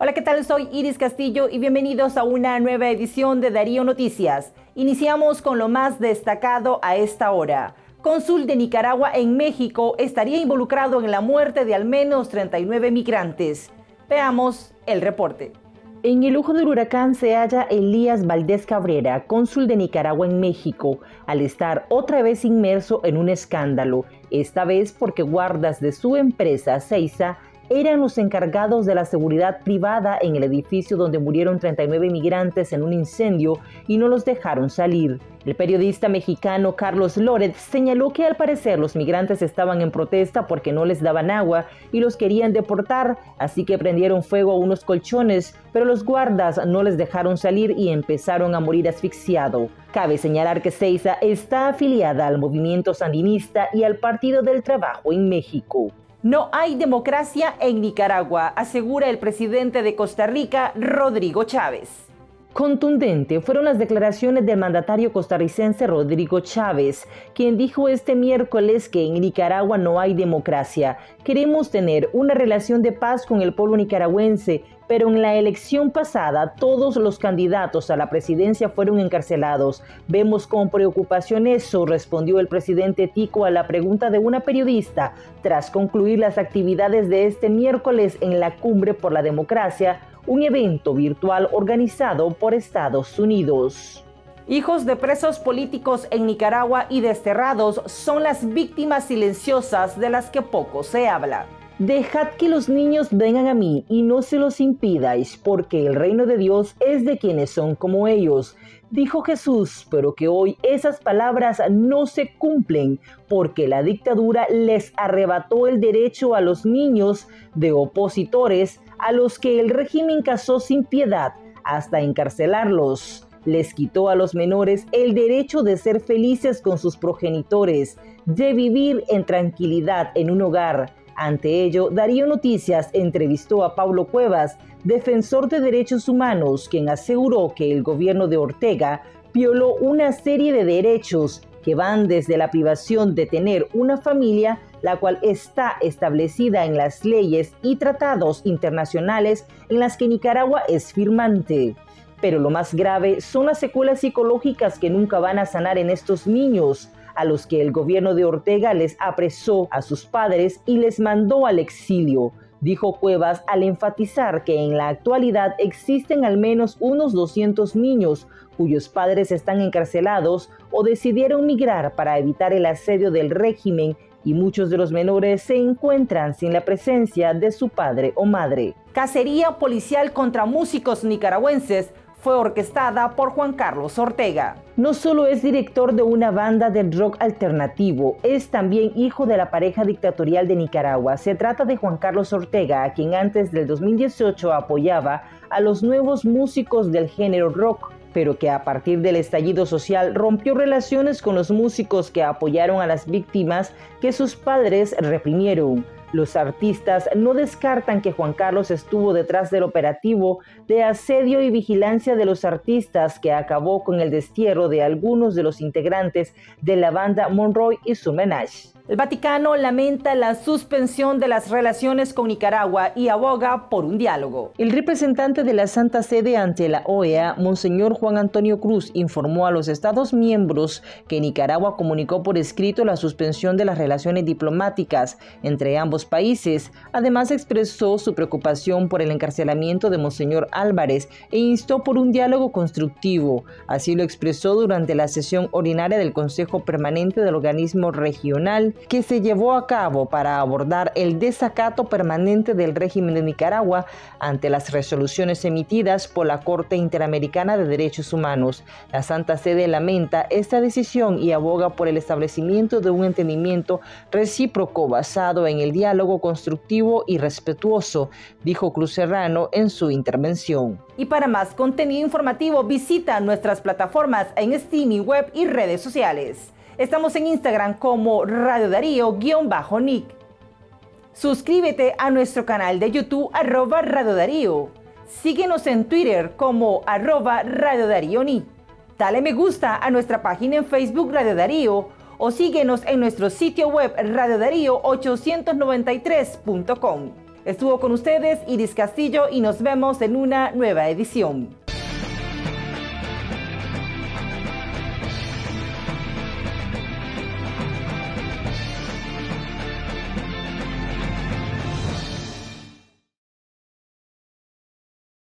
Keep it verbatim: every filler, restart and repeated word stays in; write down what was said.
Hola, ¿qué tal? Soy Iris Castillo y bienvenidos a una nueva edición de Darío Noticias. Iniciamos con lo más destacado a esta hora. Cónsul de Nicaragua en México estaría involucrado en la muerte de al menos treinta y nueve migrantes. Veamos el reporte. En el ojo del huracán se halla Elías Valdés Cabrera, cónsul de Nicaragua en México, al estar otra vez inmerso en un escándalo, esta vez porque guardas de su empresa Seiza eran los encargados de la seguridad privada en el edificio donde murieron treinta y nueve migrantes en un incendio y no los dejaron salir. El periodista mexicano Carlos Loret señaló que al parecer los migrantes estaban en protesta porque no les daban agua y los querían deportar, así que prendieron fuego a unos colchones, pero los guardas no les dejaron salir y empezaron a morir asfixiados. Cabe señalar que Seiza está afiliada al movimiento sandinista y al Partido del Trabajo en México. No hay democracia en Nicaragua, asegura el presidente de Costa Rica, Rodrigo Chávez. Contundente fueron las declaraciones del mandatario costarricense Rodrigo Chávez, quien dijo este miércoles que en Nicaragua no hay democracia. Queremos tener una relación de paz con el pueblo nicaragüense, pero en la elección pasada todos los candidatos a la presidencia fueron encarcelados. Vemos con preocupación eso, respondió el presidente Tico a la pregunta de una periodista tras concluir las actividades de este miércoles en la Cumbre por la Democracia, un evento virtual organizado por Estados Unidos. Hijos de presos políticos en Nicaragua y desterrados son las víctimas silenciosas de las que poco se habla. Dejad que los niños vengan a mí y no se los impidáis, porque el reino de Dios es de quienes son como ellos, dijo Jesús, pero que hoy esas palabras no se cumplen, porque la dictadura les arrebató el derecho a los niños de opositores a los que el régimen cazó sin piedad, hasta encarcelarlos. Les quitó a los menores el derecho de ser felices con sus progenitores, de vivir en tranquilidad en un hogar. Ante ello, Darío Noticias entrevistó a Pablo Cuevas, defensor de derechos humanos, quien aseguró que el gobierno de Ortega violó una serie de derechos que van desde la privación de tener una familia, la cual está establecida en las leyes y tratados internacionales en las que Nicaragua es firmante. Pero lo más grave son las secuelas psicológicas que nunca van a sanar en estos niños, a los que el gobierno de Ortega les apresó a sus padres y les mandó al exilio, dijo Cuevas al enfatizar que en la actualidad existen al menos unos doscientos niños cuyos padres están encarcelados o decidieron migrar para evitar el asedio del régimen, y muchos de los menores se encuentran sin la presencia de su padre o madre. Cacería policial contra músicos nicaragüenses fue orquestada por Juan Carlos Ortega. No solo es director de una banda de rock alternativo, es también hijo de la pareja dictatorial de Nicaragua. Se trata de Juan Carlos Ortega, a quien antes del dos mil dieciocho apoyaba a los nuevos músicos del género rock, pero que a partir del estallido social rompió relaciones con los músicos que apoyaron a las víctimas que sus padres reprimieron. Los artistas no descartan que Juan Carlos estuvo detrás del operativo de asedio y vigilancia de los artistas que acabó con el destierro de algunos de los integrantes de la banda Monroy y su Menage. El Vaticano lamenta la suspensión de las relaciones con Nicaragua y aboga por un diálogo. El representante de la Santa Sede ante la O E A, Monseñor Juan Antonio Cruz, informó a los Estados miembros que Nicaragua comunicó por escrito la suspensión de las relaciones diplomáticas entre ambos países. Además, expresó su preocupación por el encarcelamiento de Monseñor Álvarez e instó por un diálogo constructivo. Así lo expresó durante la sesión ordinaria del Consejo Permanente del Organismo Regional que se llevó a cabo para abordar el desacato permanente del régimen de Nicaragua ante las resoluciones emitidas por la Corte Interamericana de Derechos Humanos. La Santa Sede lamenta esta decisión y aboga por el establecimiento de un entendimiento recíproco basado en el diálogo constructivo y respetuoso, dijo Cruz Serrano en su intervención. Y para más contenido informativo, visita nuestras plataformas en streaming web y redes sociales. Estamos en Instagram como Radio Darío-Nick. Suscríbete a nuestro canal de YouTube arroba Radio Darío. Síguenos en Twitter como arroba Radio Darío Nick. Dale me gusta a nuestra página en Facebook Radio Darío o síguenos en nuestro sitio web radio darío ochocientos noventa y tres punto com. Estuvo con ustedes Iris Castillo y nos vemos en una nueva edición.